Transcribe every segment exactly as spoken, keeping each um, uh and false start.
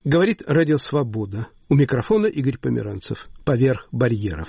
Говорит Радио Свобода. У микрофона Игорь Померанцев. Поверх барьеров.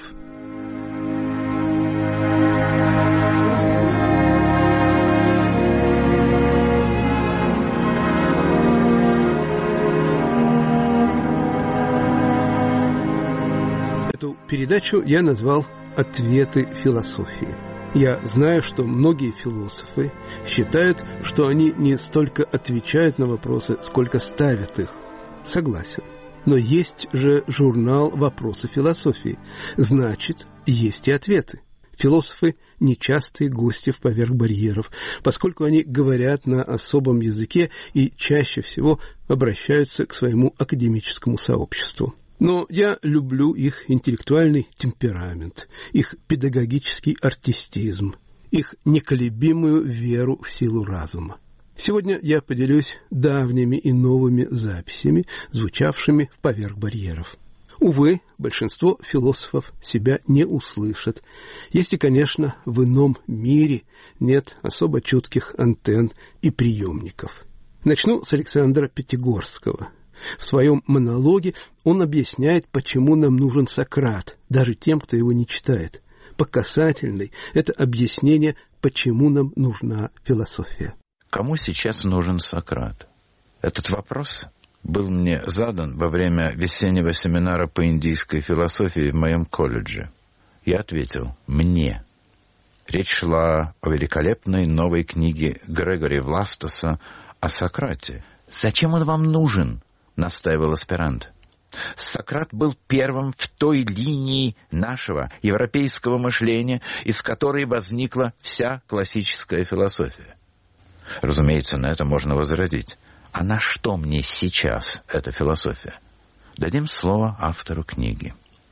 Эту передачу я назвал «Ответы философии». Я знаю, что многие философы считают, что они не столько отвечают на вопросы, сколько ставят их. Согласен. Но есть же журнал «Вопросы философии». Значит, есть и ответы. Философы – нечастые гости в «Поверх барьеров», поскольку они говорят на особом языке и чаще всего обращаются к своему академическому сообществу. Но я люблю их интеллектуальный темперамент, их педагогический артистизм, их неколебимую веру в силу разума. Сегодня я поделюсь давними и новыми записями, звучавшими в «Поверх барьеров». Увы, большинство философов себя не услышат, если, конечно, в ином мире нет особо чутких антенн и приемников. Начну с Александра Пятигорского. В своем монологе он объясняет, почему нам нужен Сократ, даже тем, кто его не читает. По касательной это объяснение, почему нам нужна философия. Кому сейчас нужен Сократ? Этот вопрос был мне задан во время весеннего семинара по индийской философии в моем колледже. Я ответил «мне». Речь шла о великолепной новой книге Грегори Властаса о Сократе. «Зачем он вам нужен?» — настаивал аспирант. Сократ был первым в той линии нашего европейского мышления, из которой возникла вся классическая философия. Разумеется, на это можно возразить. А на что мне сейчас эта философия? Дадим слово автору книги.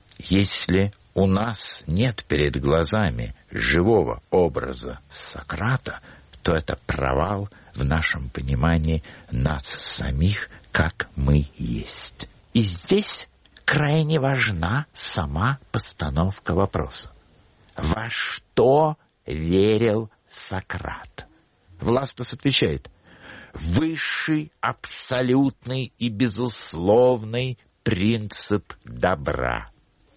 Если у нас нет перед глазами живого образа Сократа, то это провал в нашем понимании нас самих, как мы есть. И здесь крайне важна сама постановка вопроса. Во что верил Сократ? Властас отвечает: высший, абсолютный и безусловный принцип добра.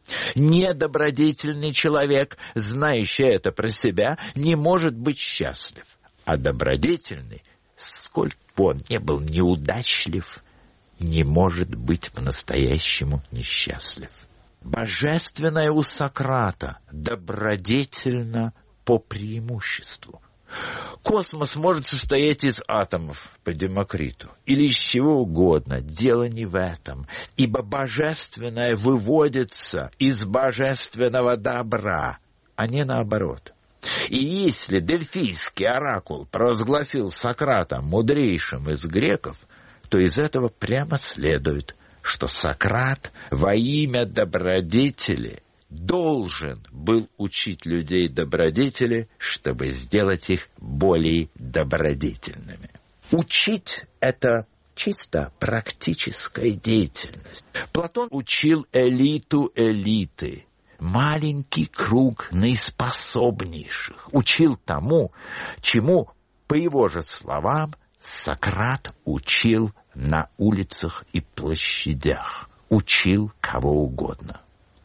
Недобродетельный человек, знающий это про себя, не может быть счастлив. А добродетельный, сколько бы он ни был неудачлив, не может быть по-настоящему несчастлив. Божественное у Сократа добродетельно по преимуществу. Космос может состоять из атомов по Демокриту или из чего угодно. Дело не в этом, ибо божественное выводится из божественного добра, а не наоборот. И если дельфийский оракул провозгласил Сократа мудрейшим из греков, то из этого прямо следует, что Сократ во имя добродетели должен был учить людей добродетели, чтобы сделать их более добродетельными. Учить — это чисто практическая деятельность. Платон учил элиту элиты, маленький круг наиспособнейших, учил тому, чему, по его же словам, Сократ учил на улицах и площадях, учил кого угодно.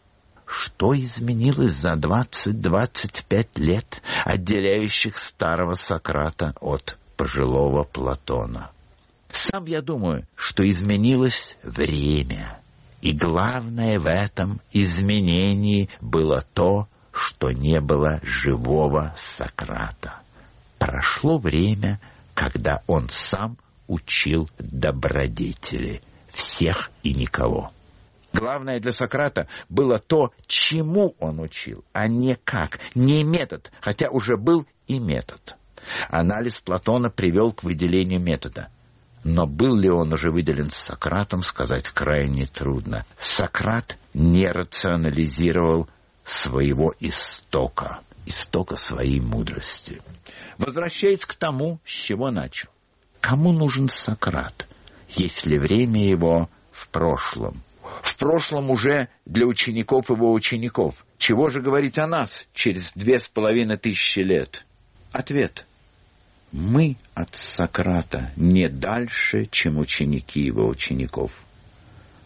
Что изменилось за двадцать-двадцать пять лет, отделяющих старого Сократа от пожилого Платона? Сам я думаю, что изменилось время. И главное в этом изменении было то, что не было живого Сократа. Прошло время, когда он сам учил добродетели, всех и никого. Главное для Сократа было то, чему он учил, а не как, не метод, хотя уже был и метод. Анализ Платона привел к выделению метода. Но был ли он уже выделен Сократом, сказать крайне трудно. Сократ не рационализировал своего истока, истока своей мудрости. Возвращаясь к тому, с чего начал. Кому нужен Сократ, если время его в прошлом? В прошлом уже для учеников его учеников. Чего же говорить о нас через две с половиной тысячи лет? Ответ. Мы от Сократа не дальше, чем ученики его учеников.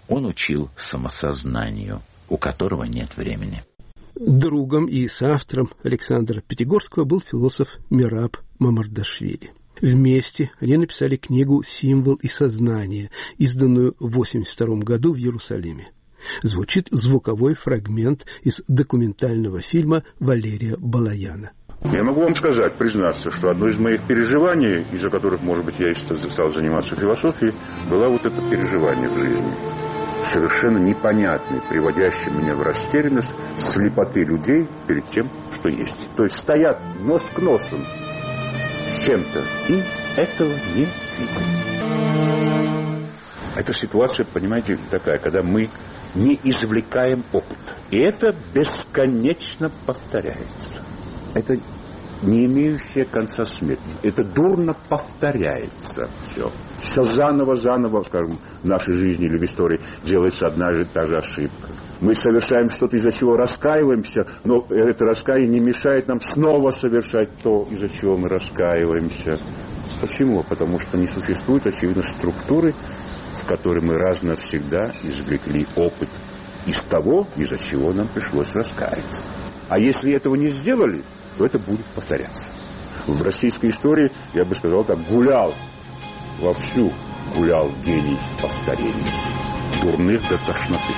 Он учил самосознанию, у которого нет времени. Другом и соавтором Александра Пятигорского был философ Мераб Мамардашвили. Вместе они написали книгу «Символ и сознание», изданную в восемьдесят втором году в Иерусалиме. Звучит звуковой фрагмент из документального фильма Валерия Балаяна. Я могу вам сказать, признаться, что одно из моих переживаний, из-за которых, может быть, я и стал заниматься философией, было вот это переживание в жизни. Совершенно непонятный, приводящий меня в растерянность, слепоты людей перед тем, что есть. То есть стоят нос к носу с чем-то и этого не видят. Эта ситуация, понимаете, такая, когда мы не извлекаем опыт. И это бесконечно повторяется. Это не имеющее конца смерть. Это дурно повторяется все. Все заново-заново, скажем, в нашей жизни или в истории делается одна же та же ошибка. Мы совершаем что-то, из-за чего раскаиваемся, но это раскаяние не мешает нам снова совершать то, из-за чего мы раскаиваемся. Почему? Потому что не существует, очевидно, структуры, в которой мы раз навсегда извлекли опыт из того, из-за чего нам пришлось раскаяться. А если этого не сделали, то это будет повторяться. В российской истории, я бы сказал так, гулял, вовсю гулял гений повторений, дурных до тошноты.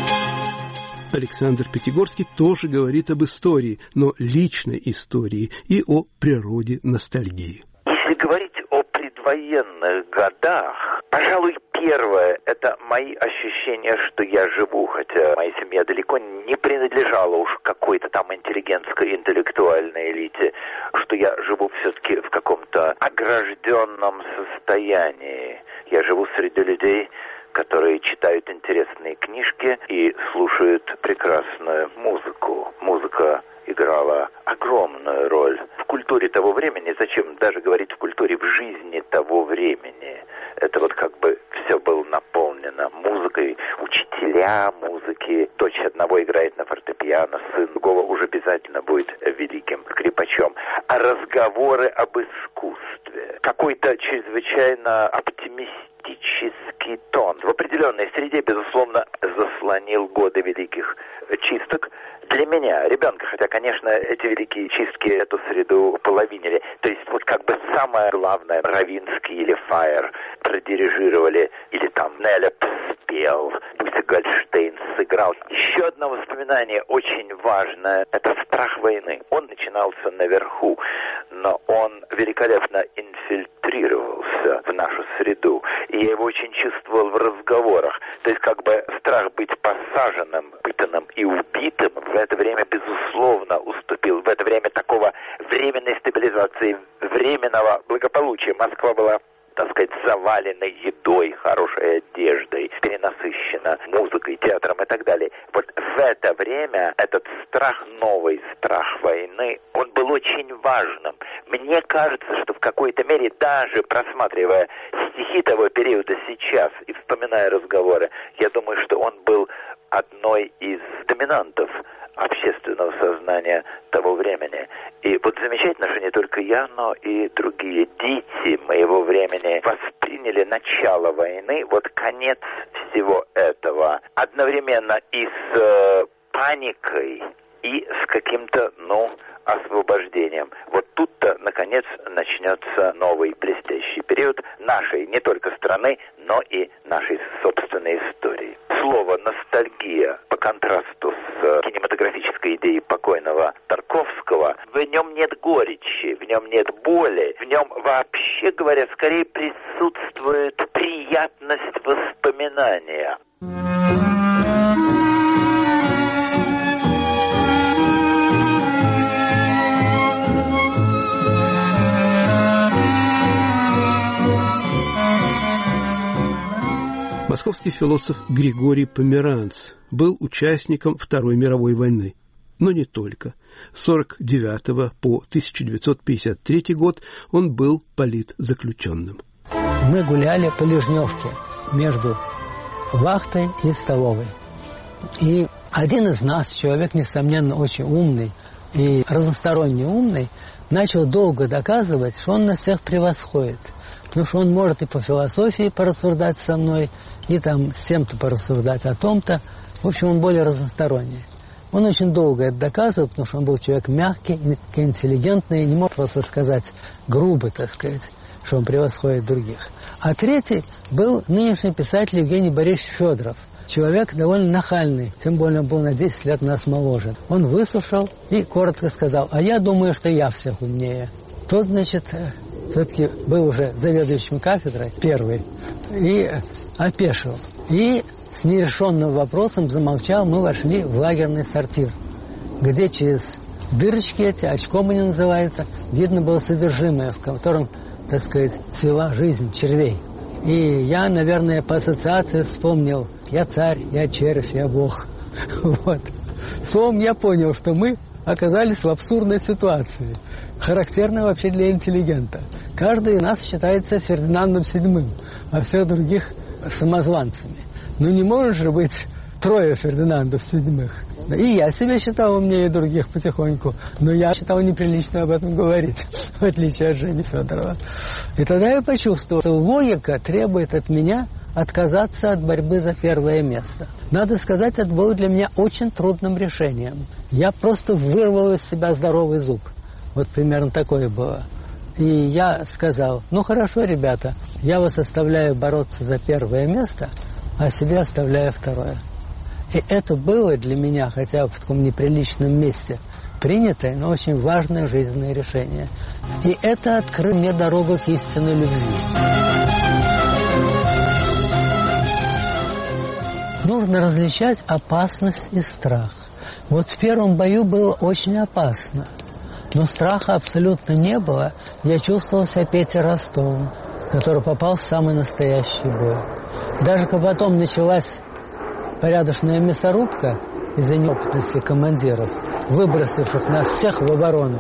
Александр Пятигорский тоже говорит об истории, но личной истории и о природе ностальгии. Если говорить о предвоенных годах, пожалуй, первое – это мои ощущения, что я живу, хотя моя семья далеко не принадлежала уж какой-то там интеллигентской, интеллектуальной элите, что я живу все-таки в каком-то огражденном состоянии. Я живу среди людей, которые читают интересные книжки и слушают прекрасную музыку. Музыка играла огромную роль в культуре того времени, зачем даже говорить в культуре, в жизни того времени. Это вот как бы все было наполнено музыкой, учителя музыки, дочь одного играет на фортепиано, сын другого уже обязательно будет великим скрипачом. А разговоры об искусстве, какой-то чрезвычайно оптимистический тон в определенной среде, безусловно, заслонил годы великих чисток. Для меня, ребенка, хотя, конечно, эти великие чистки эту среду половинили. То есть вот как бы самое главное, Равинский или Фаер продирижировали, или там Нелеп спел, Буся Гольштейн сыграл. Еще одно воспоминание очень важное – это страх войны. Он начинался наверху, но он великолепно инфильтрировался в нашу среду. И я его очень чувствовал в разговорах. То есть как бы страх быть посаженным, пытанным и убитым в это время, безусловно, уступил. В это время такого временной стабилизации, временного благополучия Москва была, так сказать, завалена едой, хорошей одеждой, перенасыщена музыкой, театром и так далее. Вот в это время этот страх, новый страх войны, он был очень важным. Мне кажется, что в какой-то мере, даже просматривая стихи того периода сейчас и вспоминая разговоры, я думаю, что он был одной из доминантов общественного сознания того времени. И вот замечательно, что не только я, но и другие дети моего времени восприняли начало войны, вот конец всего этого, одновременно и с э, паникой, и с каким-то, ну, освобождением. Вот тут-то, наконец, начнется новый блестящий период нашей не только страны, но и нашей собственной истории. Слово «ностальгия» по контрасту с кинематографической идеей покойного Тарковского, в нем нет горечи, в нем нет боли, в нем, вообще говоря, скорее присутствует приятность воспоминания. Московский философ Григорий Померанц был участником Второй мировой войны. Но не только. С сорок девятого по тысяча девятьсот пятьдесят третий год он был политзаключенным. Мы гуляли по Лежневке между вахтой и столовой. И один из нас, человек, несомненно, очень умный и разносторонне умный, начал долго доказывать, что он нас всех превосходит. Потому что он может и по философии порассуждать со мной, и там с тем-то порассуждать о том-то. В общем, он более разносторонний. Он очень долго это доказывал, потому что он был человек мягкий, интеллигентный, и не мог просто сказать грубо, так сказать, что он превосходит других. А третий был нынешний писатель Евгений Борисович Федоров. Человек довольно нахальный, тем более он был на десять лет нас моложе. Он выслушал и коротко сказал: а я думаю, что я всех умнее. Тот, значит, все-таки был уже заведующим кафедрой, первый, и опешил. И с нерешенным вопросом замолчал, мы вошли в лагерный сортир, где через дырочки эти, очком они называются, видно было содержимое, в котором, так сказать, цвела жизнь червей. И я, наверное, по ассоциации вспомнил: я царь, я червь, я бог. Вот. Словом, я понял, что мы оказались в абсурдной ситуации, характерной вообще для интеллигента. Каждый из нас считается Фердинандом седьмым, а всех других самозванцами. Ну не может же быть трое Фердинандов седьмых. И я себя считал умнее других потихоньку, но я считал неприлично об этом говорить, в отличие от Жени Федорова. И тогда я почувствовал, что логика требует от меня отказаться от борьбы за первое место. Надо сказать, это было для меня очень трудным решением. Я просто вырвал из себя здоровый зуб. Вот примерно такое было. И я сказал: ну хорошо, ребята, я вас оставляю бороться за первое место, а себе оставляю второе. И это было для меня, хотя бы в таком неприличном месте, принятое, но очень важное жизненное решение. И это открыло мне дорогу к истинной любви. Нужно различать опасность и страх. Вот в первом бою было очень опасно, но страха абсолютно не было. Я чувствовал себя Петей Ростовым, который попал в самый настоящий бой. Даже когда потом началась порядочная мясорубка из-за неопытности командиров, выбросивших нас всех в оборону.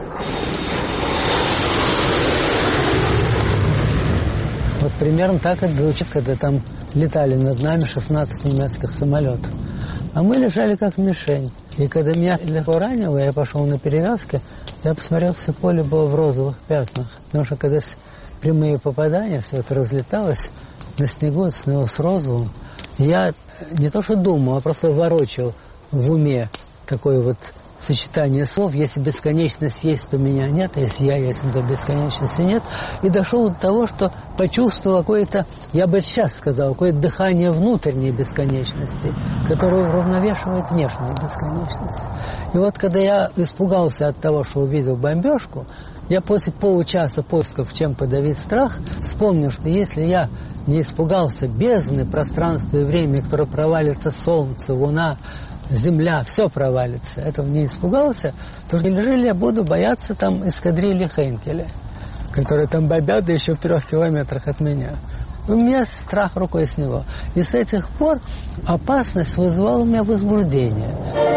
Вот примерно так это звучит, когда там летали над нами шестнадцать немецких самолетов. А мы лежали как мишень. И когда меня легко ранило, я пошел на перевязки, я посмотрел, все поле было в розовых пятнах. Потому что когда прямые попадания, все это разлеталось, на снегу это становилось розовым. И я не то что думал, а просто ворочал в уме такое вот сочетание слов: если бесконечность есть, то меня нет, а если я есть, то бесконечности нет. И дошел до того, что почувствовал какое-то, я бы сейчас сказал, какое-то дыхание внутренней бесконечности, которое уравновешивает внешнюю бесконечность. И вот когда я испугался от того, что увидел бомбежку, я после получаса поисков, чем подавить страх, вспомнил, что если я не испугался бездны, пространства и времени, которое провалится солнце, луна, земля, все провалится, этого не испугался, то неужели я буду бояться там эскадрильи Хейнкеля, которые там бомбят, да еще в трех километрах от меня. У меня страх рукой сняло. И с этих пор опасность вызывала у меня возбуждение.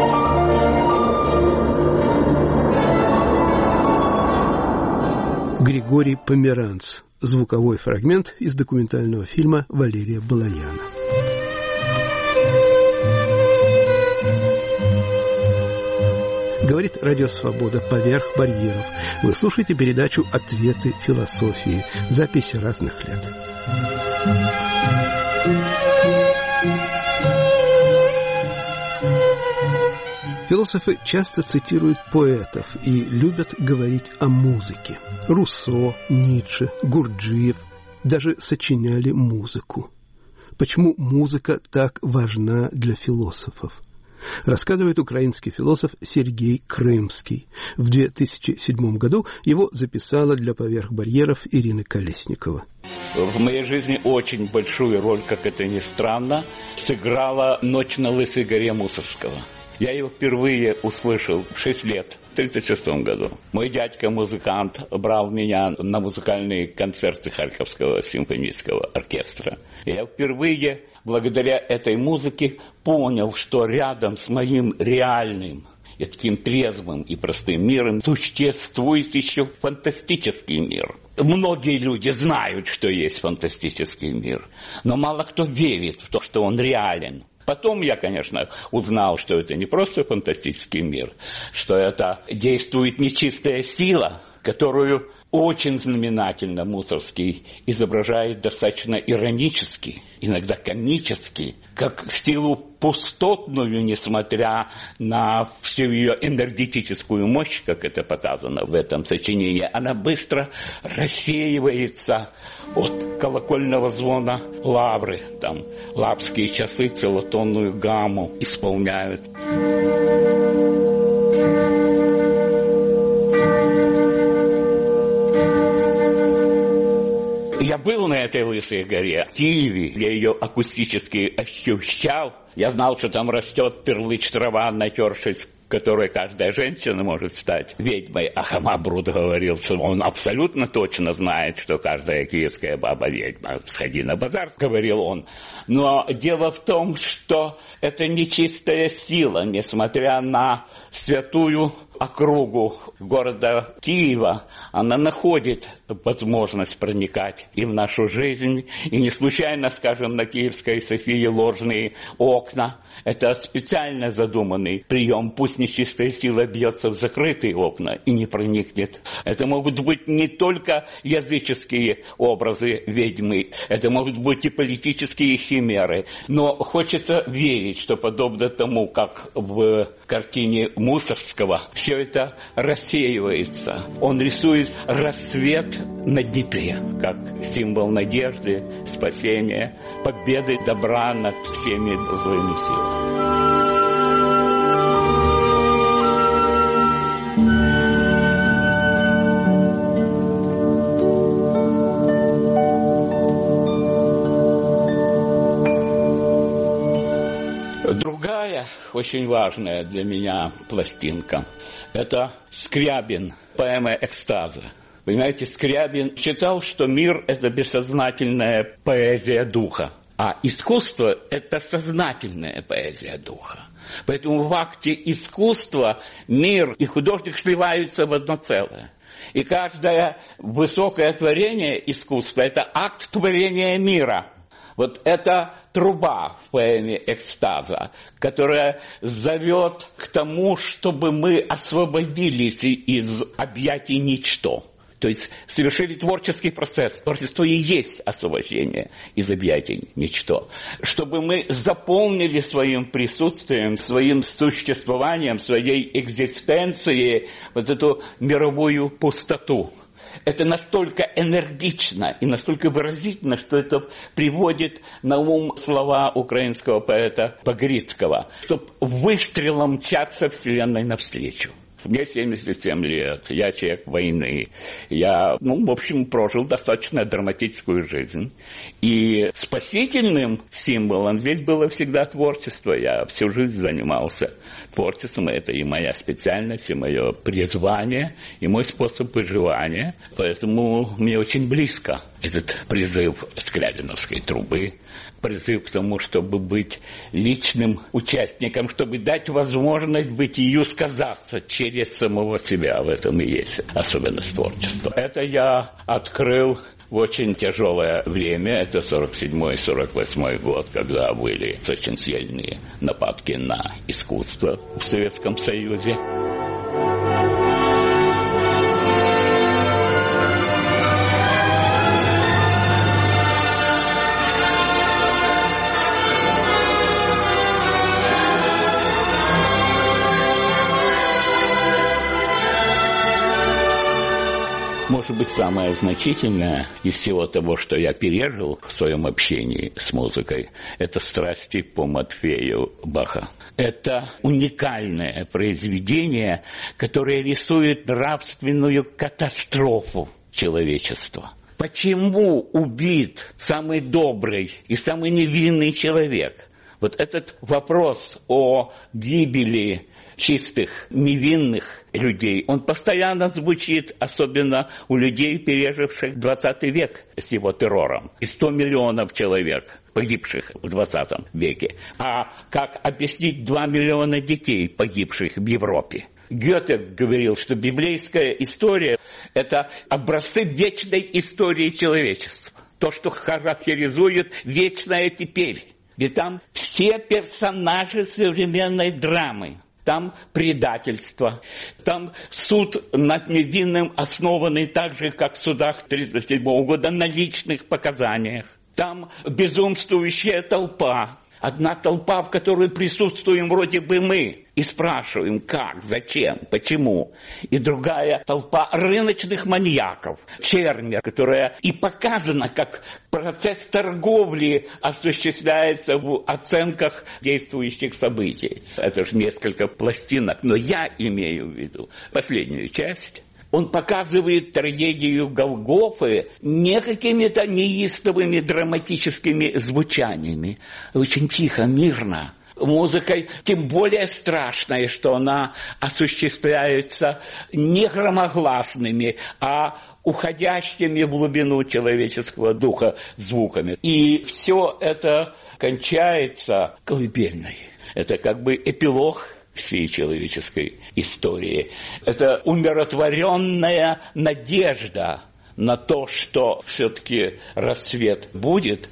Григорий Померанц. Звуковой фрагмент из документального фильма Валерия Балаяна. Говорит Радио Свобода «Поверх барьеров». Вы слушаете передачу «Ответы философии». Запись разных лет. Философы часто цитируют поэтов и любят говорить о музыке. Руссо, Ницше, Гурджиев даже сочиняли музыку. Почему музыка так важна для философов? Рассказывает украинский философ Сергей Крымский. В две тысячи седьмом году его записала для «Поверх барьеров» Ирина Колесникова. В моей жизни очень большую роль, как это ни странно, сыграла «Ночь на Лысой горе» Мусорского. Я его впервые услышал в шесть лет, в тридцать шестом году. Мой дядька-музыкант брал меня на музыкальные концерты Харьковского симфонического оркестра. И я впервые, благодаря этой музыке, понял, что рядом с моим реальным и таким трезвым и простым миром существует еще фантастический мир. Многие люди знают, что есть фантастический мир, но мало кто верит в то, что он реален. Потом я, конечно, узнал, что это не просто фантастический мир, что это действует нечистая сила, которую очень знаменательно Мусорский изображает достаточно иронически, иногда комически, как силу пустотную, несмотря на всю ее энергетическую мощь, как это показано в этом сочинении, она быстро рассеивается от колокольного звона лавры. Там лаврские часы целотонную гамму исполняют. Я был на этой Лысой горе, в Киеве, я ее акустически ощущал. Я знал, что там растет тырлыч трава, натершись, которой каждая женщина может стать ведьмой. А Хамабрут говорил, что он абсолютно точно знает, что каждая киевская баба ведьма. «Сходи на базар», говорил он. Но дело в том, что это нечистая сила, несмотря на святую округу города Киева, она находит возможность проникать и в нашу жизнь. И не случайно, скажем, на Киевской Софии ложные окна. Это специально задуманный прием. Пусть нечистая сила бьется в закрытые окна и не проникнет. Это могут быть не только языческие образы ведьмы, это могут быть и политические химеры. Но хочется верить, что подобно тому, как в картине Мусорского, все это рассеивается. Он рисует рассвет на Днепре, как символ надежды, спасения, победы добра над всеми злыми силами. Другая очень важная для меня пластинка – это Скрябин, поэма «Экстаза». Понимаете, Скрябин считал, что мир – это бессознательная поэзия духа, а искусство – это сознательная поэзия духа. Поэтому в акте искусства мир и художник сливаются в одно целое. И каждое высокое творение искусства – это акт творения мира. Вот это труба в поэме «Экстаза», которая зовет к тому, чтобы мы освободились из объятий ничто. То есть совершили творческий процесс. Творчество и есть освобождение из объятий ничто. Чтобы мы заполнили своим присутствием, своим существованием, своей экзистенцией вот эту мировую пустоту. Это настолько энергично и настолько выразительно, что это приводит на ум слова украинского поэта Погрицкого, чтобы выстрелом мчаться Вселенной навстречу. Мне семьдесят семь лет, я человек войны. Я, ну, в общем, прожил достаточно драматическую жизнь. И спасительным символом здесь было всегда творчество. Я всю жизнь занимался творчеством. Это и моя специальность, и мое призвание, и мой способ выживания. Поэтому мне очень близко этот призыв Скрябиновской трубы. Призыв к тому, чтобы быть личным участником, чтобы дать возможность бытию сказаться через самого себя. В этом и есть особенность творчества. Это я открыл в очень тяжелое время. Это сорок седьмой сорок восьмой год, когда были очень сильные нападки на искусство в Советском Союзе. Может быть, самое значительное из всего того, что я пережил в своем общении с музыкой, это «Страсти по Матфею» Баха. Это уникальное произведение, которое рисует нравственную катастрофу человечества. Почему убит самый добрый и самый невинный человек? Вот этот вопрос о гибели чистых, невинных людей, он постоянно звучит, особенно у людей, переживших двадцатый век с его террором. И сто миллионов человек, погибших в двадцатом веке. А как объяснить два миллиона детей, погибших в Европе? Гёте говорил, что библейская история – это образцы вечной истории человечества. То, что характеризует вечное теперь. Ведь там все персонажи современной драмы. там предательство, там суд над невинным основанный так же, как в судах тридцать седьмого года, на личных показаниях. Там безумствующая толпа. Одна толпа, в которой присутствуем вроде бы мы, и спрашиваем, как, зачем, почему. И другая толпа рыночных маньяков, чернь, которая и показана, как процесс торговли осуществляется в оценках действующих событий. Это же несколько пластинок, но я имею в виду последнюю часть. Он показывает трагедию Голгофы не какими-то неистовыми драматическими звучаниями. Очень тихо, мирно. Музыкой тем более страшной, что она осуществляется не громогласными, а уходящими в глубину человеческого духа звуками. И все это кончается колыбельной. Это как бы эпилог всей человеческой истории. Это умиротворенная надежда на то, что все-таки рассвет будет,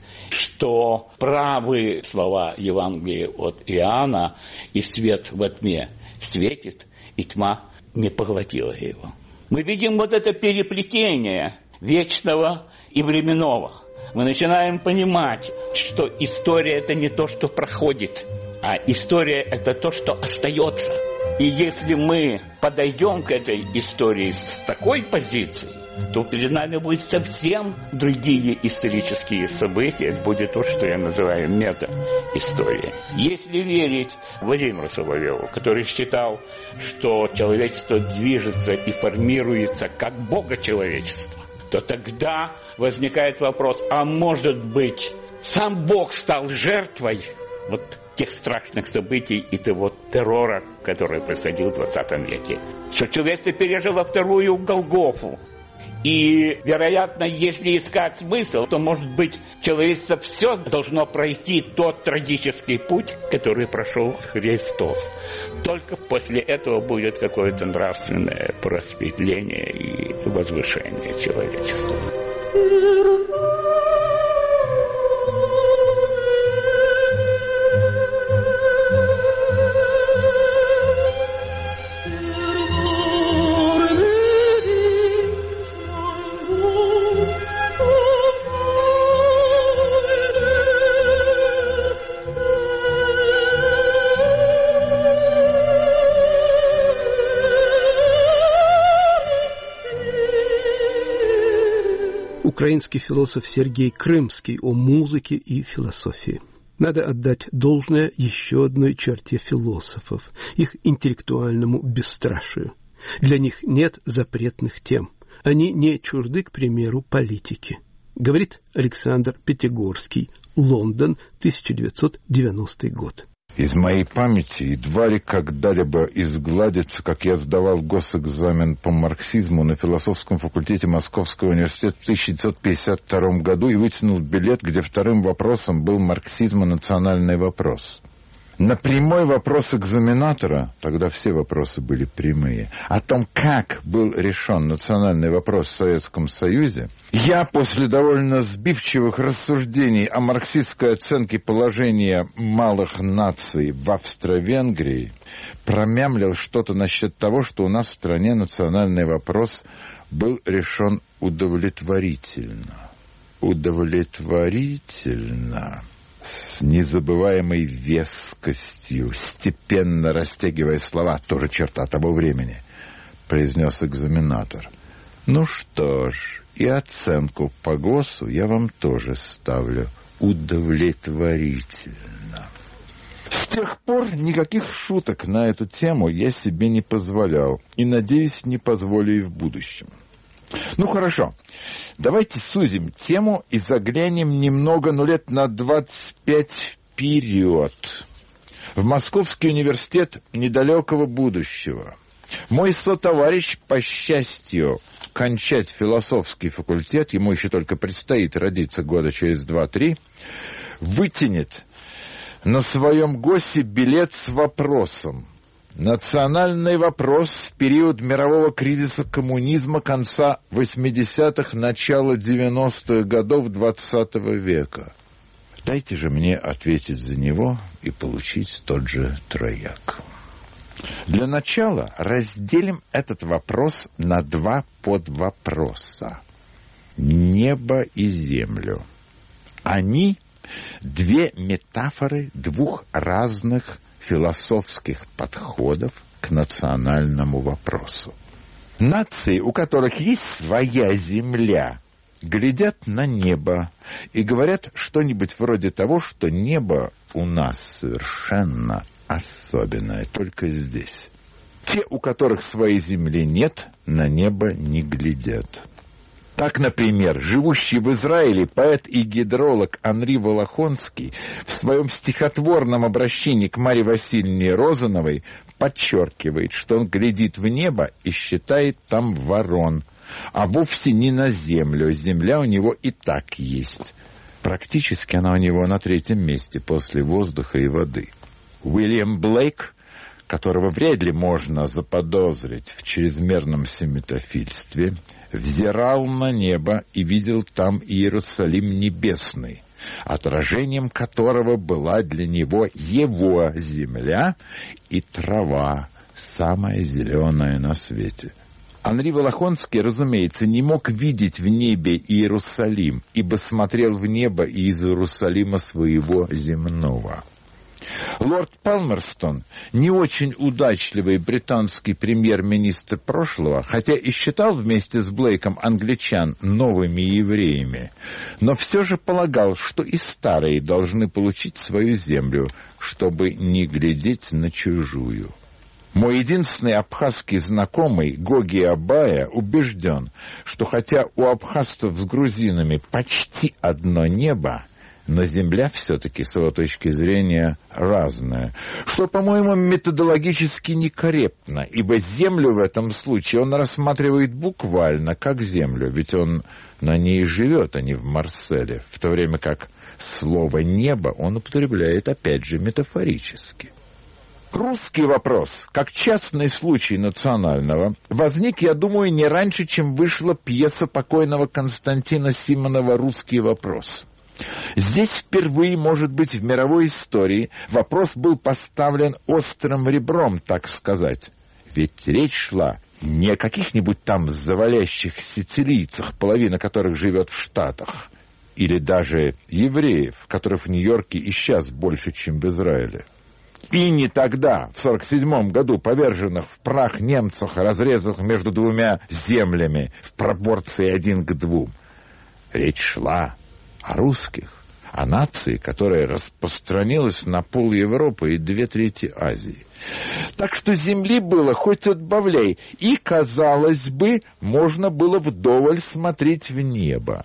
что правы слова Евангелия от Иоанна, и свет во тьме светит, и тьма не поглотила его. Мы видим вот это переплетение вечного и временного. Мы начинаем понимать, что история – это не то, что проходит, а история – это то, что остается. И если мы подойдем к этой истории с такой позиции, то перед нами будут совсем другие исторические события. Это будет то, что я называю мета-историей. Если верить Владимиру Соловьеву, который считал, что человечество движется и формируется как богочеловечество, то тогда возникает вопрос, а может быть, сам Бог стал жертвой вот тех страшных событий и того террора, который происходил в двадцатом веке. Что человечество пережило вторую Голгофу. И, вероятно, если искать смысл, то, может быть, человечество все должно пройти тот трагический путь, который прошел Христос. Только после этого будет какое-то нравственное просветление и возвышение человечества. Украинский философ Сергей Крымский о музыке и философии. Надо отдать должное еще одной черте философов – их интеллектуальному бесстрашию. Для них нет запретных тем. Они не чужды, к примеру, политики. Говорит Александр Пятигорский, Лондон, тысяча девятьсот девяностый год. Из моей памяти едва ли когда-либо изгладится, как я сдавал госэкзамен по марксизму на философском факультете Московского университета в тысяча девятьсот пятьдесят втором году и вытянул билет, где вторым вопросом был марксизм и национальный вопрос. На прямой вопрос экзаменатора, тогда все вопросы были прямые, о том, как был решен национальный вопрос в Советском Союзе, я после довольно сбивчивых рассуждений о марксистской оценке положения малых наций в Австро-Венгрии промямлил что-то насчет того, что у нас в стране национальный вопрос был решен удовлетворительно. Удовлетворительно. С незабываемой вескостью, степенно растягивая слова, тоже черта того времени, произнес экзаменатор. Ну что ж, и оценку по ГОСу я вам тоже ставлю удовлетворительно. С тех пор никаких шуток на эту тему я себе не позволял и, надеюсь, не позволю и в будущем. Ну, хорошо. Давайте сузим тему и заглянем немного, ну, лет на двадцать пять вперед. В Московский университет недалекого будущего. Мой сотоварищ, по счастью, кончать философский факультет, ему еще только предстоит родиться года через два-три, вытянет на своем ГОСе билет с вопросом: национальный вопрос в период мирового кризиса коммунизма конца восьмидесятых, начала девяностых годов двадцатого века. Дайте же мне ответить за него и получить тот же трояк. Для начала разделим этот вопрос на два подвопроса. Небо и землю. Они две метафоры двух разных философских подходов к национальному вопросу. Нации, у которых есть своя земля, глядят на небо и говорят что-нибудь вроде того, что небо у нас совершенно особенное, только здесь. Те, у которых своей земли нет, на небо не глядят. Так, например, живущий в Израиле поэт и гидролог Анри Волохонский в своем стихотворном обращении к Марье Васильевне Розановой подчеркивает, что он глядит в небо и считает там ворон, а вовсе не на землю. Земля у него и так есть. Практически она у него на третьем месте после воздуха и воды. Уильям Блейк, которого вряд ли можно заподозрить в чрезмерном семитофильстве, взирал на небо и видел там Иерусалим небесный, отражением которого была для него его земля и трава, самая зеленая на свете. Анри Волохонский, разумеется, не мог видеть в небе Иерусалим, ибо смотрел в небо из Иерусалима своего земного. Лорд Палмерстон, не очень удачливый британский премьер-министр прошлого, хотя и считал вместе с Блейком англичан новыми евреями, но все же полагал, что и старые должны получить свою землю, чтобы не глядеть на чужую. Мой единственный абхазский знакомый, Гоги Абая, убежден, что хотя у абхазцев с грузинами почти одно небо, но земля все-таки, с его точки зрения, разная, что, по-моему, методологически некорректно, ибо землю в этом случае он рассматривает буквально как землю, ведь он на ней живет, а не в Марселе, в то время как слово «небо» он употребляет, опять же, метафорически. Русский вопрос, как частный случай национального, возник, я думаю, не раньше, чем вышла пьеса покойного Константина Симонова «Русский вопрос». Здесь впервые, может быть, в мировой истории вопрос был поставлен острым ребром, так сказать. Ведь речь шла не о каких-нибудь там завалящих сицилийцах, половина которых живет в Штатах, или даже евреев, которых в Нью-Йорке и сейчас больше, чем в Израиле. И не тогда, в сорок седьмом году, поверженных в прах немцах, разрезанных между двумя землями в пропорции один к двум. Речь шла о русских, о нации, которая распространилась на пол Европы и две трети Азии. Так что земли было хоть отбавляй, и, казалось бы, можно было вдоволь смотреть в небо.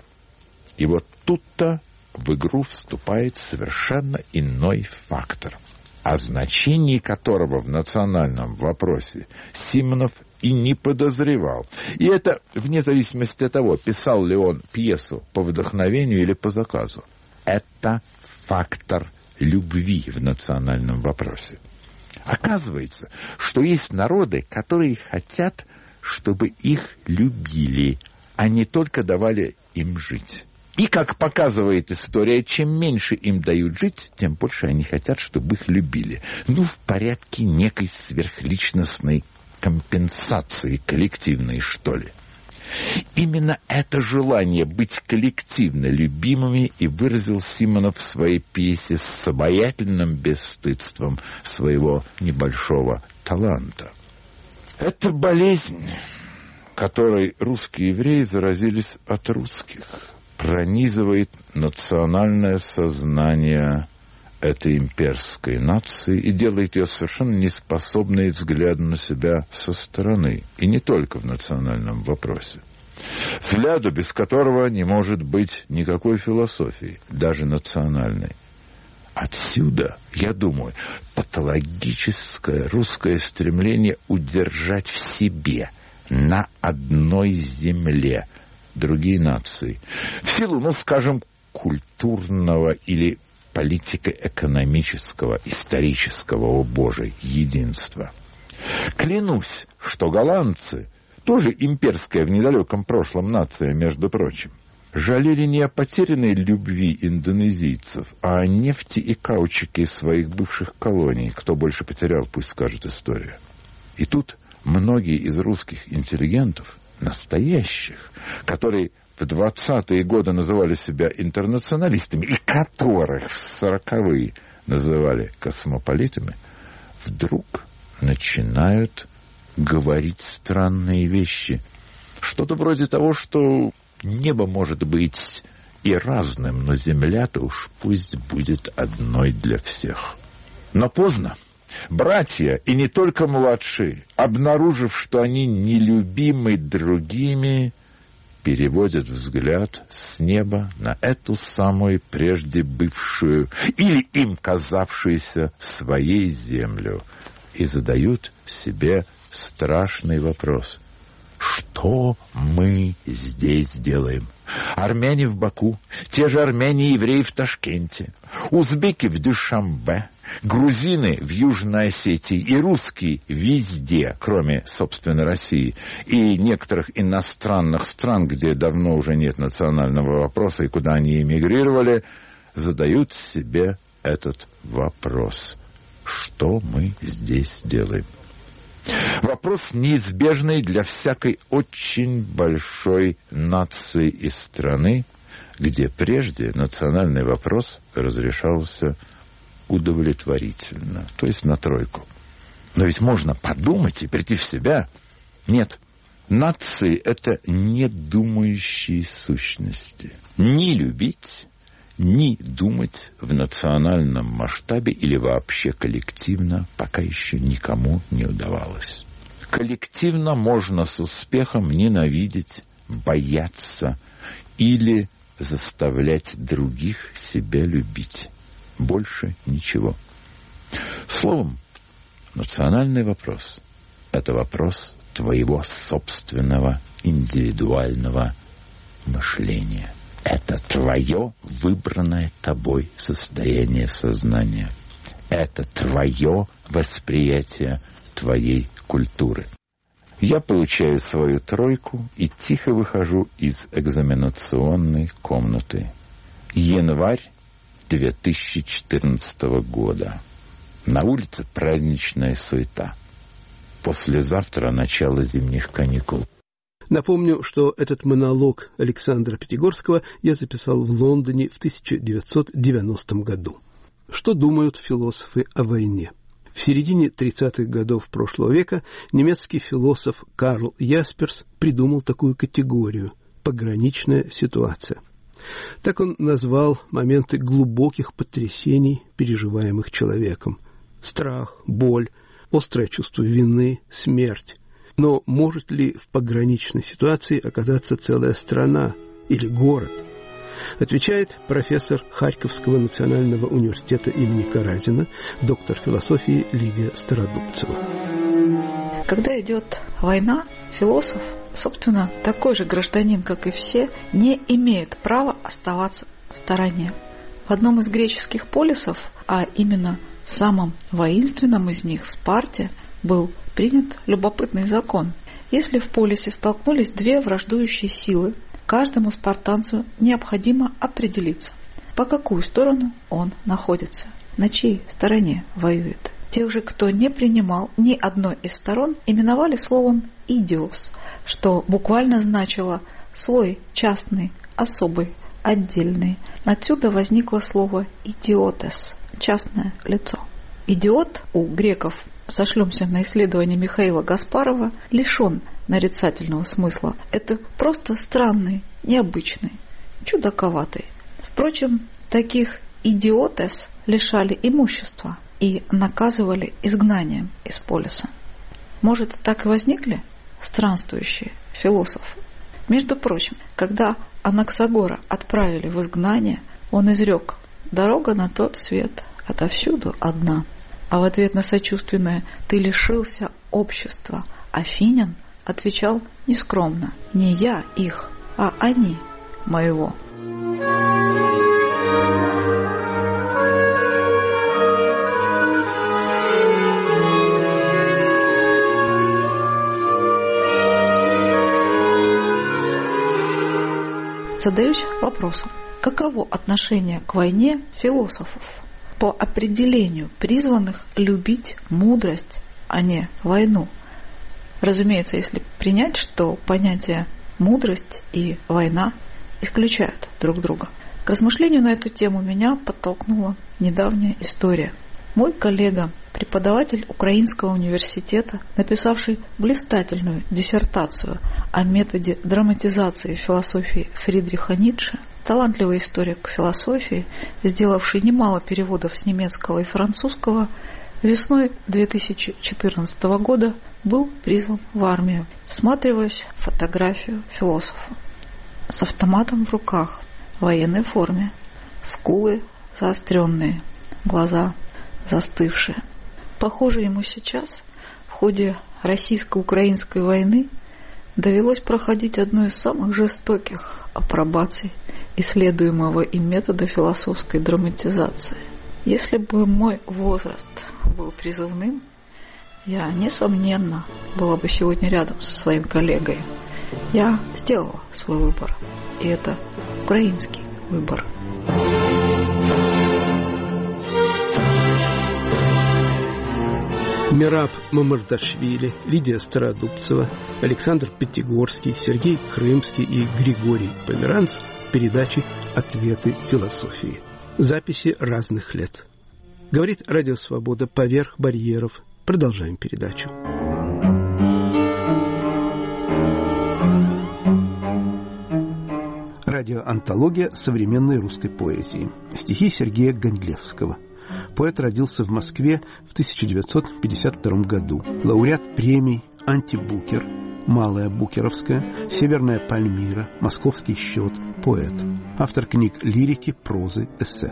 И вот тут-то в игру вступает совершенно иной фактор, о значении которого в национальном вопросе Симонов и не подозревал. И это вне зависимости от того, писал ли он пьесу по вдохновению или по заказу. Это фактор любви в национальном вопросе. Оказывается, что есть народы, которые хотят, чтобы их любили, а не только давали им жить. И, как показывает история, чем меньше им дают жить, тем больше они хотят, чтобы их любили. Ну, в порядке некой сверхличностной компенсации коллективной, что ли. Именно это желание быть коллективно любимыми и выразил Симонов в своей пьесе с обаятельным бесстыдством своего небольшого таланта. Это болезнь, которой русские евреи заразились от русских, пронизывает национальное сознание этой имперской нации и делает ее совершенно неспособной взгляду на себя со стороны, и не только в национальном вопросе. Взгляду, без которого не может быть никакой философии, даже национальной. Отсюда, я думаю, патологическое русское стремление удержать в себе, на одной земле, другие нации, в силу, ну, скажем, культурного или политико-экономического, исторического, о боже, единства. Клянусь, что голландцы, тоже имперская в недалеком прошлом нация, между прочим, жалели не о потерянной любви индонезийцев, а о нефти и каучуке из своих бывших колоний. Кто больше потерял, пусть скажет история. И тут многие из русских интеллигентов, настоящих, которые в двадцатые годы называли себя интернационалистами, и которых в сороковые называли космополитами, вдруг начинают говорить странные вещи. Что-то вроде того, что небо может быть и разным, но земля-то уж пусть будет одной для всех. Но поздно. Братья, и не только младшие, обнаружив, что они нелюбимы другими, переводят взгляд с неба на эту самую прежде бывшую или им казавшуюся своей землю и задают себе страшный вопрос. Что мы здесь делаем? Армяне в Баку, те же армяне и евреи в Ташкенте, узбеки в Душанбе, грузины в Южной Осетии и русские везде, кроме, собственно, России и некоторых иностранных стран, где давно уже нет национального вопроса и куда они эмигрировали, задают себе этот вопрос. Что мы здесь делаем? Вопрос неизбежный для всякой очень большой нации и страны, где прежде национальный вопрос разрешался удовлетворительно, то есть на тройку. Но ведь можно подумать и прийти в себя. Нет, нации — это недумающие сущности. Ни любить, ни думать в национальном масштабе или вообще коллективно пока еще никому не удавалось. Коллективно можно с успехом ненавидеть, бояться или заставлять других себя любить. Больше ничего. Словом, национальный вопрос — это вопрос твоего собственного индивидуального мышления. Это твое выбранное тобой состояние сознания. Это твое восприятие твоей культуры. Я получаю свою тройку и тихо выхожу из экзаменационной комнаты. Январь две тысячи четырнадцатого года. На улице праздничная суета. Послезавтра начало зимних каникул. Напомню, что этот монолог Александра Пятигорского я записал в Лондоне в тысяча девятьсот девяностом году. Что думают философы о войне? В середине тридцатых годов прошлого века немецкий философ Карл Ясперс придумал такую категорию – пограничная ситуация. Так он назвал моменты глубоких потрясений, переживаемых человеком. Страх, боль, острое чувство вины, смерть. Но может ли в пограничной ситуации оказаться целая страна или город? Отвечает профессор Харьковского национального университета имени Каразина, доктор философии Лидия Стародубцева. Когда идет война, философ, собственно, такой же гражданин, как и все, не имеет права оставаться в стороне. В одном из греческих полисов, а именно в самом воинственном из них, в Спарте, был принят любопытный закон. Если в полисе столкнулись две враждующие силы, каждому спартанцу необходимо определиться, по какую сторону он находится, на чьей стороне воюет. Тех же, кто не принимал ни одной из сторон, именовали словом «идиос», что буквально значило «свой, частный, особый, отдельный». Отсюда возникло слово «идиотес» – «частное лицо». Идиот у греков, сошлемся на исследование Михаила Гаспарова, лишен нарицательного смысла. Это просто странный, необычный, чудаковатый. Впрочем, таких идиотес лишали имущества и наказывали изгнанием из полиса. Может, так и возникли странствующие философы? Между прочим, когда Анаксагора отправили в изгнание, он изрек: «Дорога на тот свет отовсюду одна». А в ответ на сочувственное «ты лишился общества», Афинян отвечал нескромно: «Не я их, а они моего». задаюсь вопросом, каково отношение к войне философов, по определению призванных любить мудрость, а не войну? Разумеется, если принять, что понятия мудрость и война исключают друг друга. К размышлению на эту тему меня подтолкнула недавняя история. Мой коллега, преподаватель Украинского университета, написавший блистательную диссертацию о методе драматизации философии Фридриха Ницше, талантливый историк философии, сделавший немало переводов с немецкого и французского, весной две тысячи четырнадцатого года был призван в армию. Всматриваясь в фотографию философа с автоматом в руках, в военной форме, скулы заостренные, глаза застывшие. Похоже, ему сейчас, в ходе российско-украинской войны, довелось проходить одну из самых жестоких апробаций исследуемого им метода философской драматизации. Если бы мой возраст был призывным, я, несомненно, была бы сегодня рядом со своим коллегой. Я сделала свой выбор, и это украинский выбор. Мераб Мамардашвили, Лидия Стародубцева, Александр Пятигорский, Сергей Крымский и Григорий Померанц в передаче «Ответы философии». Записи разных лет. Говорит Радио Свобода поверх барьеров. Продолжаем передачу. Радиоантология современной русской поэзии. Стихи Сергея Гондлевского. Поэт родился в Москве в тысяча девятьсот пятьдесят втором году. Лауреат премий «Антибукер», «Малая Букеровская», «Северная Пальмира», «Московский счет», поэт. Автор книг лирики, прозы, эссе.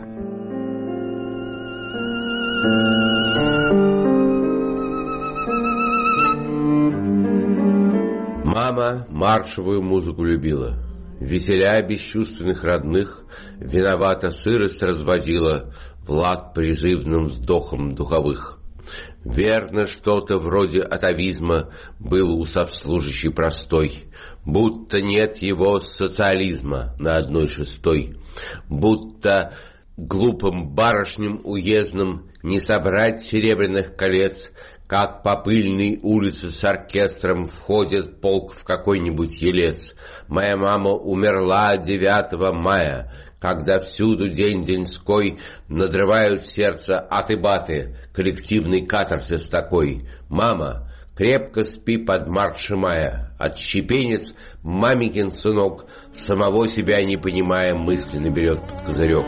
Мама маршевую музыку любила, веселя бесчувственных родных, виновата сырость разводила в лад призывным вздохом духовых. Верно, что-то вроде атовизма было у совслужащей простой, будто нет его социализма на одной шестой, будто глупым барышням уездным не собрать серебряных колец, как по пыльной улице с оркестром входит полк в какой-нибудь елец. Моя мама умерла девятого мая, когда всюду день-деньской надрывают сердце аты-баты, коллективный катарсис такой. Мама, крепко спи под маршем мая, отщепенец, мамикин сынок, самого себя не понимая, мысленно берет под козырек.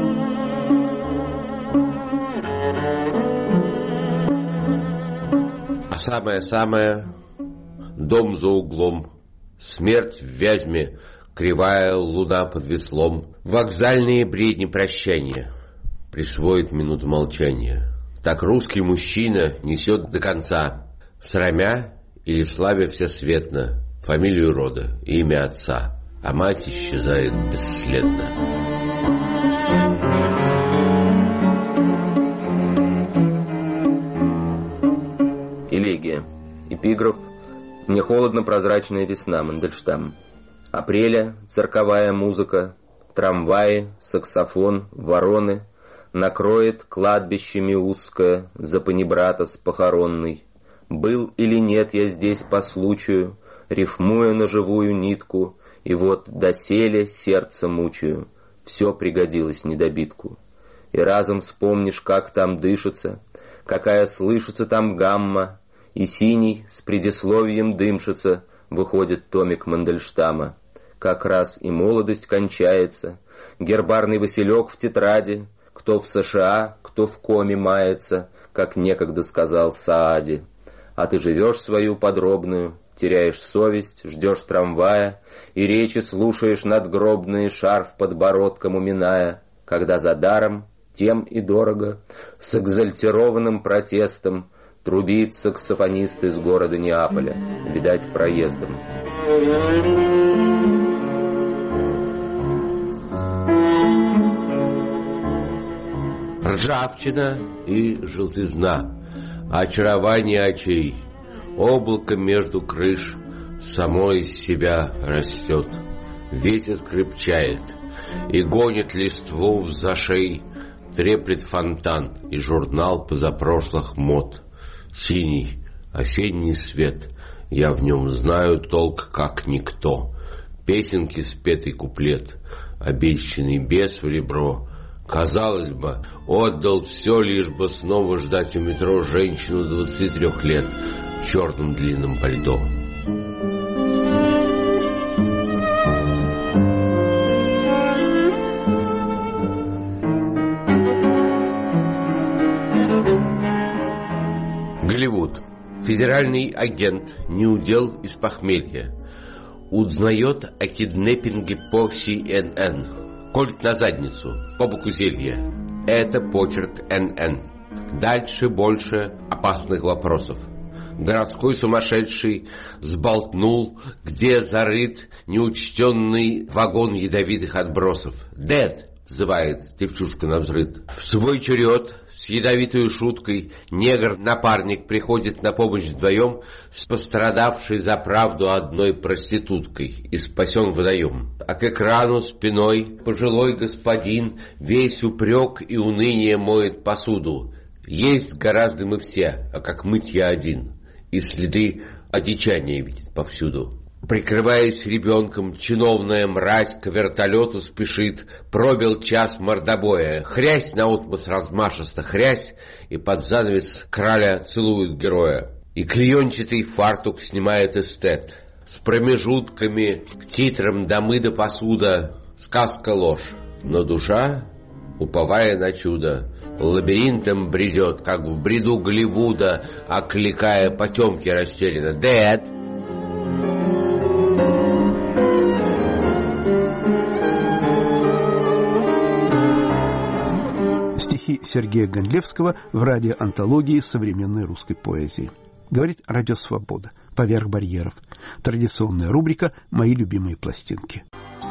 А самое-самое — дом за углом, смерть в Вязьме, кривая луна под веслом, вокзальные бредни прощания, присвоит минуту молчания. Так русский мужчина несет до конца, срамя или славя всесветно фамилию рода и имя отца, а мать исчезает бесследно. Элегия. Эпиграф. «Мне холодно, прозрачная весна», Мандельштам. Апреля, цирковая музыка, трамваи, саксофон, вороны, накроет кладбищами узкое за панибратос похоронный. Был или нет я здесь по случаю, рифмуя на живую нитку, и вот доселе сердце мучаю, все пригодилось недобитку. И разом вспомнишь, как там дышится, какая слышится там гамма, и синий с предисловием дымшится выходит томик Мандельштама. Как раз и молодость кончается, гербарный василек в тетради, кто в США, кто в коме мается, как некогда сказал Саади. А ты живешь свою подробную, теряешь совесть, ждешь трамвая, и речи слушаешь надгробные, шарф подбородком уминая, когда за даром, тем и дорого, с экзальтированным протестом трубит саксофонист из города Неаполя, видать, проездом. Ржавчина и желтизна, очарование очей, облако между крыш само из себя растет. ветер крепчает и гонит листву в зашей, треплет фонтан и журнал позапрошлых мод. Синий осенний свет, я в нем знаю толк как никто. Песенки спетый куплет, обещанный бес в ребро. Казалось бы, отдал все, лишь бы снова ждать у метро женщину двадцати трех лет в черном длинном пальто. Голливуд. Федеральный агент не удел из похмелья. Узнает о киднеппинге по Си Эн Эн. Колет на задницу, по боку зелья. Это почерк Эн Эн. Дальше больше опасных вопросов. Городской сумасшедший сболтнул, где зарыт неучтенный вагон ядовитых отбросов. «Дэд!» — взывает девчушка навзрыд. В свой черед с ядовитой шуткой негр-напарник приходит на помощь вдвоем с пострадавшей за правду одной проституткой и спасен вдвоем. А к экрану спиной пожилой господин весь упрек и уныние моет посуду. Есть гораздо мы все, а как мыть я один. И следы одичания видит повсюду. Прикрываясь ребенком, чиновная мразь к вертолету спешит. Пробил час мордобоя. Хрясь наотмашь размашисто, хрясь, и под занавес краля целует героя. И клеенчатый фартук снимает эстет. С промежутками к титрам домы до посуда. Сказка ложь, но душа, уповая на чудо, лабиринтом бредет, как в бреду Голливуда, окликая потемки растерянно. «Дэд!» Стихи Сергея Гондлевского в радиоантологии современной русской поэзии. Говорит Радио Свобода. Поверх барьеров. Традиционная рубрика «Мои любимые пластинки».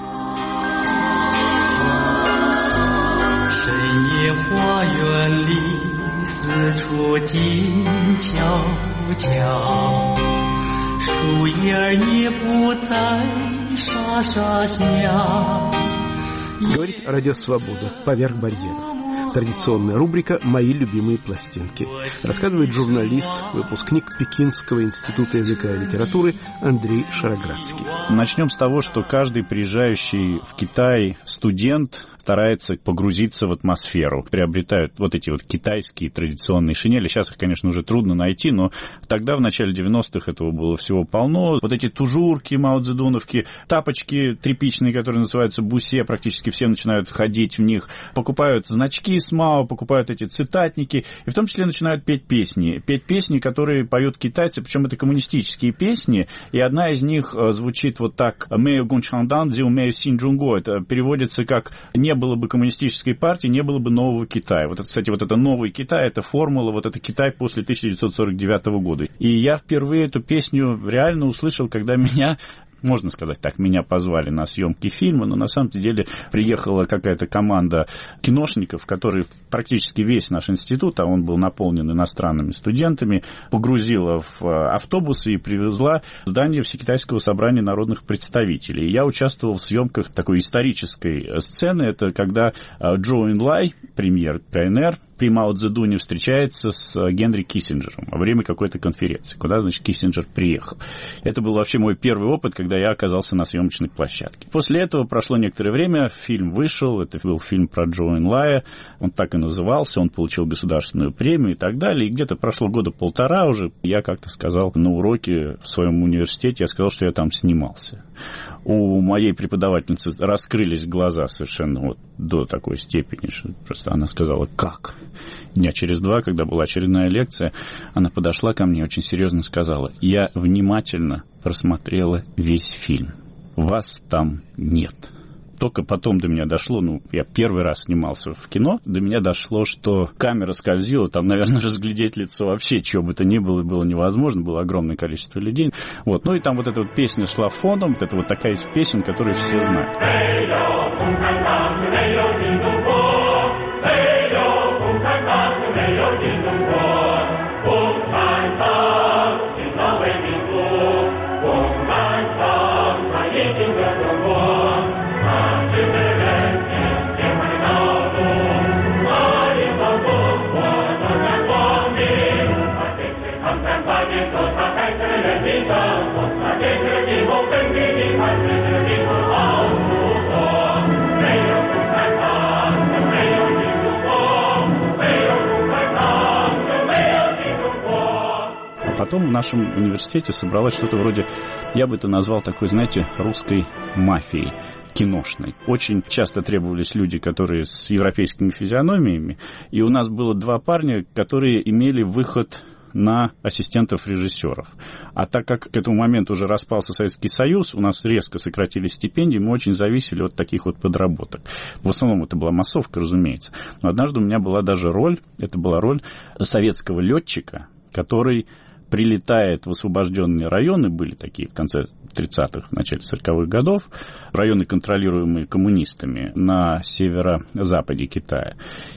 深夜花园里，四处静悄悄，树叶儿也不再沙沙响。 Говорит Радио Свобода. Поверх барьеров. Традиционная рубрика «Мои любимые пластинки». Рассказывает журналист, выпускник Пекинского института языка и литературы Андрей Шароградский. Начнем с того, что каждый приезжающий в Китай студент старается погрузиться в атмосферу. Приобретают вот эти вот китайские традиционные шинели. Сейчас их, конечно, уже трудно найти, но тогда, в начале девяностых, этого было всего полно. Вот эти тужурки, маоцзэдуновки, тапочки тряпичные, которые называются бусе, практически все начинают ходить в них. Покупают значки с Мао, покупают эти цитатники, и в том числе начинают петь песни. Петь песни, которые поют китайцы, причем это коммунистические песни, и одна из них звучит вот так: «Мэйо гунчандан дзю мэйо синджунго». Это переводится как «не было бы коммунистической партии, не было бы нового Китая». Вот это, кстати, вот это новый Китай, это формула, вот это Китай после тысяча девятьсот сорок девятого года. И я впервые эту песню реально услышал, когда меня... Можно сказать так, меня позвали на съемки фильма, но на самом деле приехала какая-то команда киношников, которые практически весь наш институт, а он был наполнен иностранными студентами, погрузила в автобусы и привезла в здание Всекитайского собрания народных представителей. И я участвовал в съемках такой исторической сцены. Это когда Чжоу Энлай, премьер ка эн эр, при Мао Цзэдуне встречается с Генри Киссинджером во время какой-то конференции, куда, значит, Киссинджер приехал. Это был вообще мой первый опыт, когда я оказался на съемочной площадке. После этого прошло некоторое время, фильм вышел, это был фильм про Чжоу Энлая, он так и назывался, он получил государственную премию и так далее, и где-то прошло года полтора уже, я как-то сказал на уроке в своем университете, я сказал, что я там снимался. У моей преподавательницы раскрылись глаза совершенно вот до такой степени, что просто она сказала: «Как?» Дня через два, когда была очередная лекция, она подошла ко мне и очень серьезно сказала: «Я внимательно просмотрела весь фильм. Вас там нет». Только потом до меня дошло, ну, я первый раз снимался в кино, до меня дошло, что камера скользила, там, наверное, разглядеть лицо вообще, чего бы то ни было, было невозможно, было огромное количество людей. Вот. Ну и там вот эта вот песня шла фоном, это вот такая из песен, которые все знают. Thank you. Потом в нашем университете собралось что-то вроде, я бы это назвал такой, знаете, русской мафией киношной. Очень часто требовались люди, которые с европейскими физиономиями, и у нас было два парня, которые имели выход на ассистентов режиссеров. А так как к этому моменту уже распался Советский Союз, у нас резко сократились стипендии, мы очень зависели от таких вот подработок. В основном это была массовка, разумеется. Но однажды у меня была даже роль, это была роль советского летчика, который прилетает в освобожденные районы, были такие в конце тридцатых, в начале сороковых годов, районы, контролируемые коммунистами на северо-западе Китая,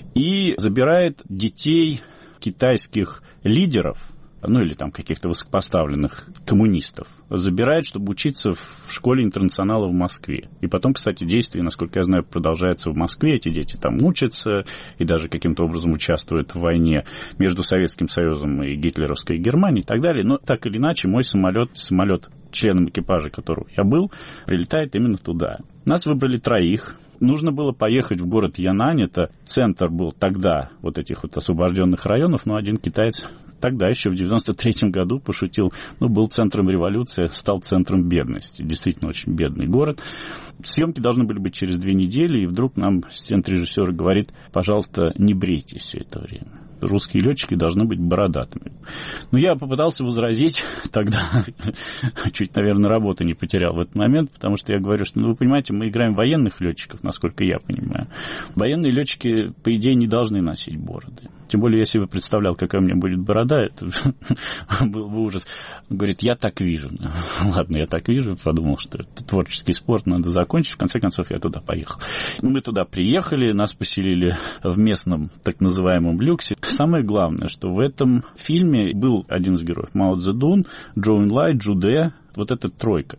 и забирает детей китайских лидеров, ну или там каких-то высокопоставленных коммунистов, забирает, чтобы учиться в школе интернационала в Москве. И потом, кстати, действие, насколько я знаю, продолжается в Москве. Эти дети там учатся и даже каким-то образом участвуют в войне между Советским Союзом и гитлеровской Германией и так далее. Но так или иначе, мой самолет, самолет, членом экипажа которого я был, прилетает именно туда. Нас выбрали троих. Нужно было поехать в город Янань. Это центр был тогда вот этих вот освобожденных районов, но один китаец тогда еще в девяносто третьем году пошутил, ну, был центром революции, стал центром бедности. Действительно очень бедный город. Съемки должны были быть через две недели, и вдруг нам ассистент режиссера говорит, пожалуйста, не брейтесь все это время. Русские летчики должны быть бородатыми. Ну, я попытался возразить тогда, чуть, наверное, работу не потерял в этот момент, потому что я говорю, что, ну, вы понимаете, мы играем военных летчиков, насколько я понимаю. Военные летчики, по идее, не должны носить бороды. Тем более, я себе представлял, какая у меня будет борода, это был бы ужас. Он говорит, я так вижу. Ладно, я так вижу, подумал, что это творческий спорт, надо закончить. В конце концов, я туда поехал. Мы туда приехали, нас поселили в местном так называемом люксе. Самое главное, что в этом фильме был один из героев, Мао Цзэдун, Чжоу Энлай, Чжу Дэ, вот эта тройка.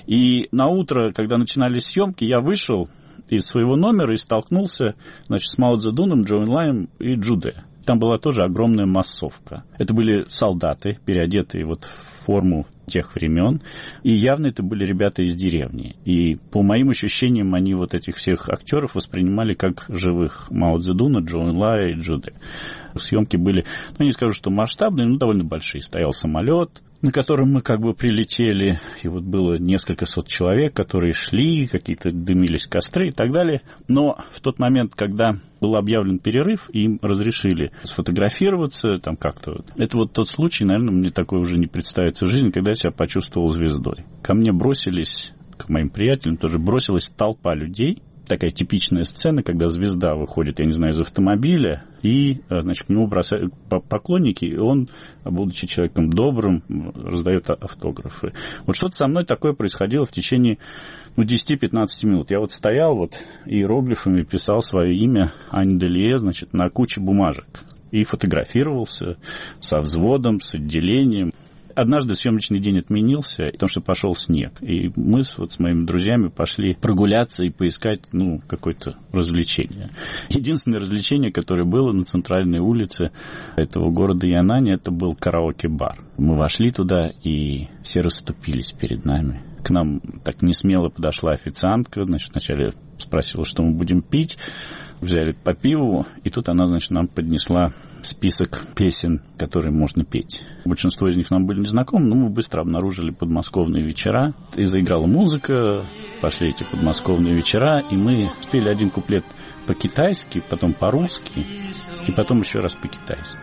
И на утро, когда начинались съемки, я вышел из своего номера и столкнулся, значит, с Мао Цзэдуном, Чжоу Энлаем и Чжу Дэ. Там была тоже огромная массовка. Это были солдаты, переодетые вот в форму тех времен. И явно это были ребята из деревни. И по моим ощущениям, они вот этих всех актеров воспринимали как живых Мао Цзэдуна, Чжоу Энлая и Чжу Дэ. Съемки были, ну, не скажу, что масштабные, но довольно большие. Стоял самолет, на котором мы как бы прилетели, и вот было несколько сот человек, которые шли, какие-то дымились костры и так далее. Но в тот момент, когда был объявлен перерыв, им разрешили сфотографироваться, там как-то. Это вот тот случай, наверное, мне такое уже не представится в жизни, когда я себя почувствовал звездой. Ко мне бросились, к моим приятелям тоже бросилась толпа людей. Такая типичная сцена, когда звезда выходит, я не знаю, из автомобиля, и, значит, к нему бросают поклонники, и он, будучи человеком добрым, раздает автографы. Вот что-то со мной такое происходило в течение, ну, десять-пятнадцать минут. Я вот стоял вот иероглифами, писал свое имя Ань Делие, значит, на куче бумажек. И фотографировался со взводом, с отделением. Однажды съемочный день отменился, потому что пошел снег. И мы вот с моими друзьями пошли прогуляться и поискать, ну, какое-то развлечение. Единственное развлечение, которое было на центральной улице этого города Янань, это был караоке-бар. Мы вошли туда, и все расступились перед нами. К нам так несмело подошла официантка, значит, вначале спросила, что мы будем пить. Взяли по пиву, и тут она, значит, нам поднесла список песен, которые можно петь. Большинство из них нам были незнакомы, но мы быстро обнаружили подмосковные вечера. И заиграла музыка, пошли эти подмосковные вечера, и мы спели один куплет по-китайски, потом по-русски, и потом еще раз по-китайски.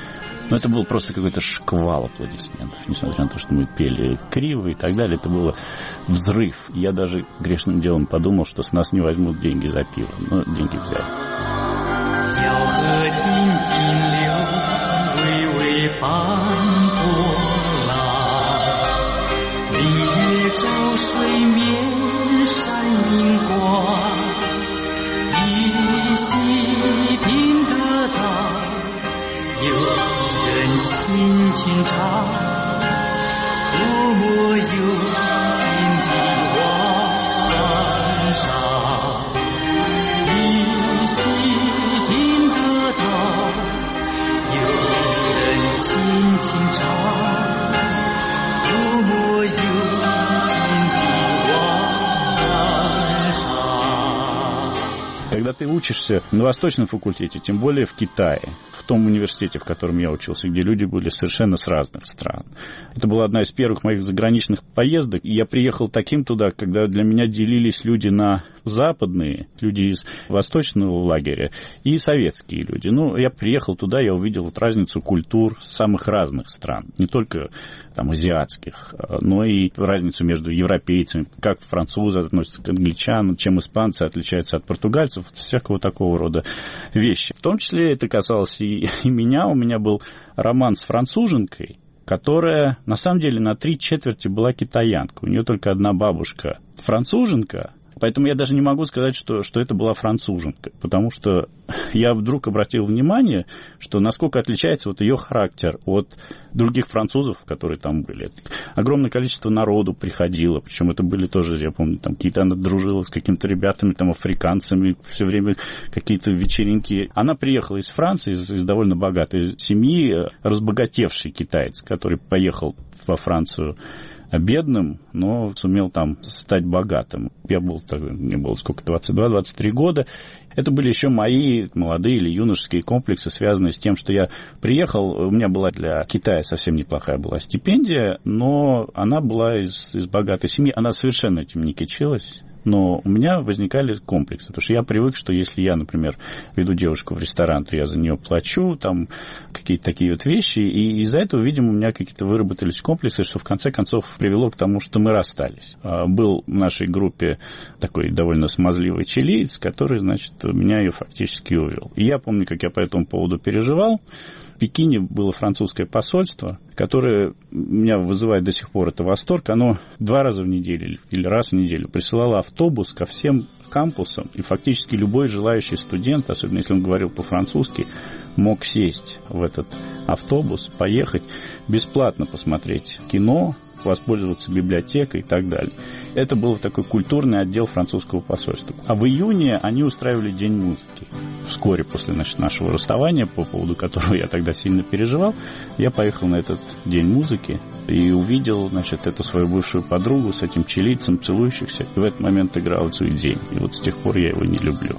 Но это был просто какой-то шквал аплодисментов, несмотря на то, что мы пели криво и так далее. Это был взрыв. Я даже грешным делом подумал, что с нас не возьмут деньги за пиво. Но деньги взяли. 心肠，多么幽静的晚上。 Когда ты учишься на Восточном факультете, тем более в Китае, в том университете, в котором я учился, где люди были совершенно с разных стран. Это была одна из первых моих заграничных поездок, и я приехал таким туда, когда для меня делились люди на западные, люди из восточного лагеря, и советские люди. Ну, я приехал туда, я увидел вот разницу культур самых разных стран, не только там азиатских, но и разницу между европейцами, как французы относятся к англичанам, чем испанцы отличаются от португальцев, всякого такого рода вещи. В том числе это касалось и, и меня. У меня был роман с француженкой, которая на самом деле на три четверти была китаянка. У нее только одна бабушка француженка. Поэтому я даже не могу сказать, что, что это была француженка, потому что я вдруг обратил внимание, что насколько отличается вот ее характер от других французов, которые там были. Огромное количество народу приходило, причем это были тоже, я помню, там какие-то, она дружила с какими-то ребятами, там, африканцами, все время какие-то вечеринки. Она приехала из Франции, из, из довольно богатой семьи, разбогатевший китаец, который поехал во Францию бедным, но сумел там стать богатым. Я был, мне было сколько, двадцать два - двадцать три года. Это были еще мои молодые или юношеские комплексы, связанные с тем, что я приехал, у меня была для Китая совсем неплохая была стипендия, но она была из, из богатой семьи, она совершенно этим не кичилась. Но у меня возникали комплексы, потому что я привык, что если я, например, веду девушку в ресторан, то я за нее плачу, там какие-то такие вот вещи, и из-за этого, видимо, у меня какие-то выработались комплексы, что в конце концов привело к тому, что мы расстались. Был в нашей группе такой довольно смазливый чилиец, который, значит, меня ее фактически увел. И я помню, как я по этому поводу переживал. В Пекине было французское посольство, которое меня вызывает до сих пор это восторг. Оно два раза в неделю или раз в неделю присылало автобус ко всем кампусам, и фактически любой желающий студент, особенно если он говорил по-французски, мог сесть в этот автобус, поехать, бесплатно посмотреть кино, воспользоваться библиотекой и так далее. Это был такой культурный отдел французского посольства. А в июне они устраивали День музыки. Вскоре после, значит, нашего расставания, по поводу которого я тогда сильно переживал, я поехал на этот День музыки и увидел, значит, эту свою бывшую подругу с этим чилийцем, целующихся. И в этот момент играл Цуйцзинь. И вот с тех пор я его не люблю.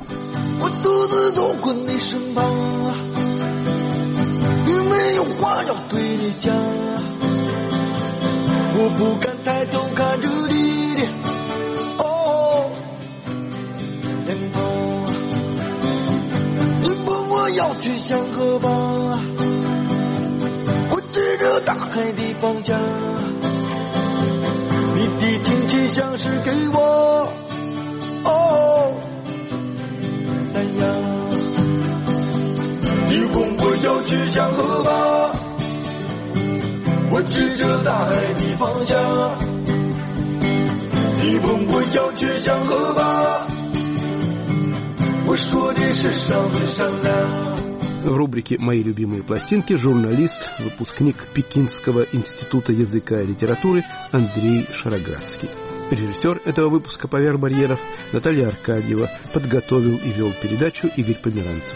В рубрике «Мои любимые пластинки» журналист, выпускник Пекинского института языка и литературы Андрей Шароградский. Режиссер этого выпуска «Поверх барьеров» Наталья Аркадьева. Подготовил и вел передачу Игорь Померанцев.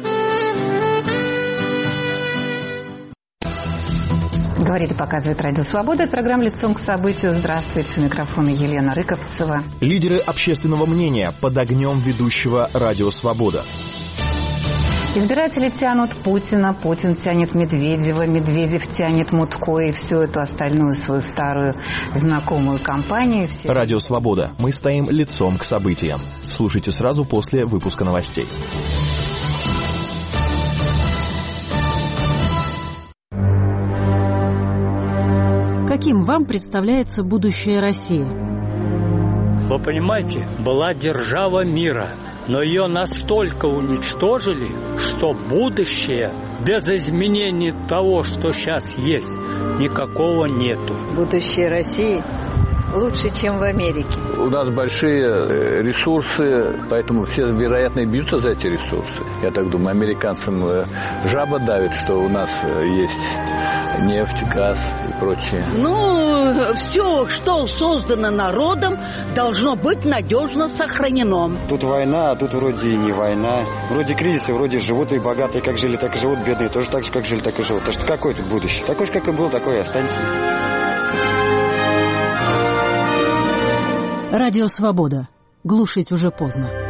Говорит и показывает Радио Свобода. Это программа «Лицом к событию». Здравствуйте. У микрофона Елена Рыковцева. Лидеры общественного мнения под огнем ведущего Радио Свобода. Избиратели тянут Путина, Путин тянет Медведева, Медведев тянет Мутко и всю эту остальную свою старую знакомую компанию. Все... Радио Свобода. Мы стоим лицом к событиям. Слушайте сразу после выпуска новостей. Каким вам представляется будущее России? Вы понимаете, была держава мира, но ее настолько уничтожили, что будущее без изменений того, что сейчас есть, никакого нету. Будущее России лучше, чем в Америке. У нас большие ресурсы, поэтому все, вероятно, бьются за эти ресурсы. Я так думаю, американцам жаба давит, что у нас есть нефть, газ и прочее. Ну, все, что создано народом, должно быть надежно сохранено. Тут война, а тут вроде и не война. Вроде кризис, и вроде живут и богатые, как жили, так и живут, бедные тоже так же, как жили, так и живут. Так что какое тут будущее? Такое же, как и был, такое и останется. Радио «Свобода». Глушить уже поздно.